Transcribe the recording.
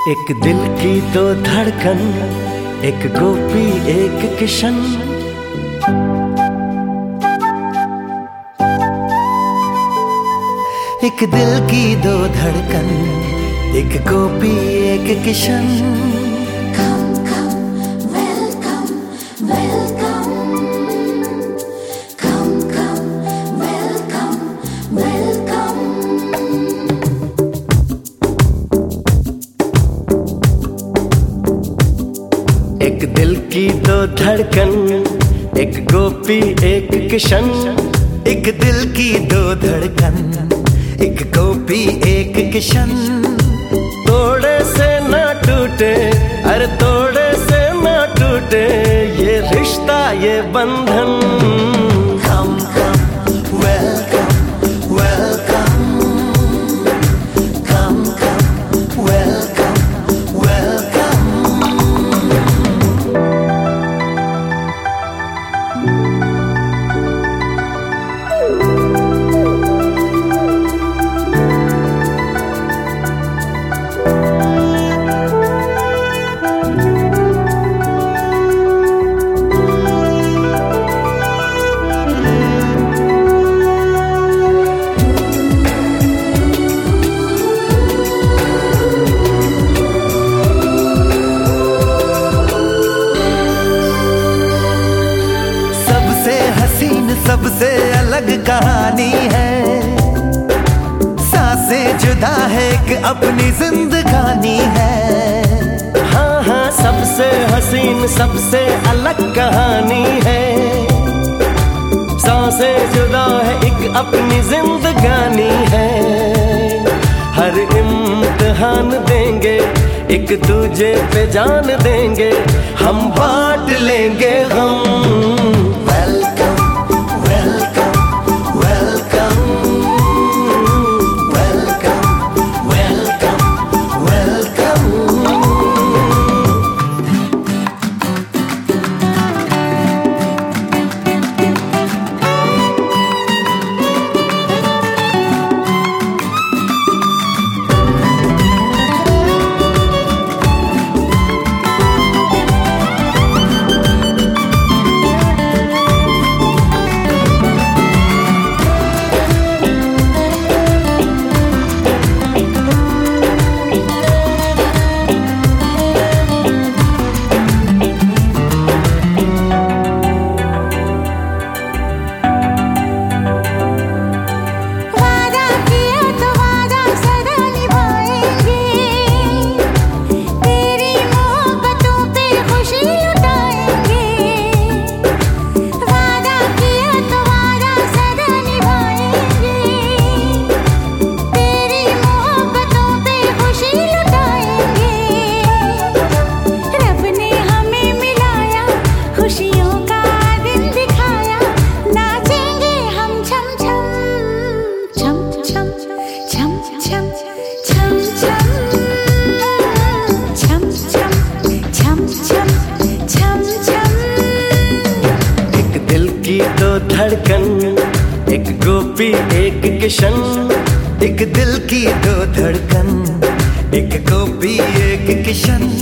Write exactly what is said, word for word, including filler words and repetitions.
एक दिल की दो धड़कन, एक गोपी एक किशन। एक दिल की दो धड़कन, एक गोपी एक Kishan. Come, come, welcome, welcome. Come, come, welcome, welcome. एक दिल की दो धड़कन, एक गोपी एक किशन। एक दिल की दो धड़कन, एक गोपी एक किशन। तोड़े से ना टूटे, अरे तोड़े से ना टूटे ये रिश्ता ये बंधन। Come, come, welcome, welcome. Come, come, welcome, welcome. सबसे अलग कहानी है, सांसें जुदा है एक अपनी जिंदगानी है। हाँ हाँ सबसे हसीन सबसे अलग कहानी है, सांसें जुदा है एक अपनी जिंदगानी है। हर इम्तिहान देंगे एक दूजे पे जान देंगे, हम बांट लेंगे हम। दो धड़कन, एक गोपी एक किशन। एक दिल की दो धड़कन, एक गोपी एक किशन।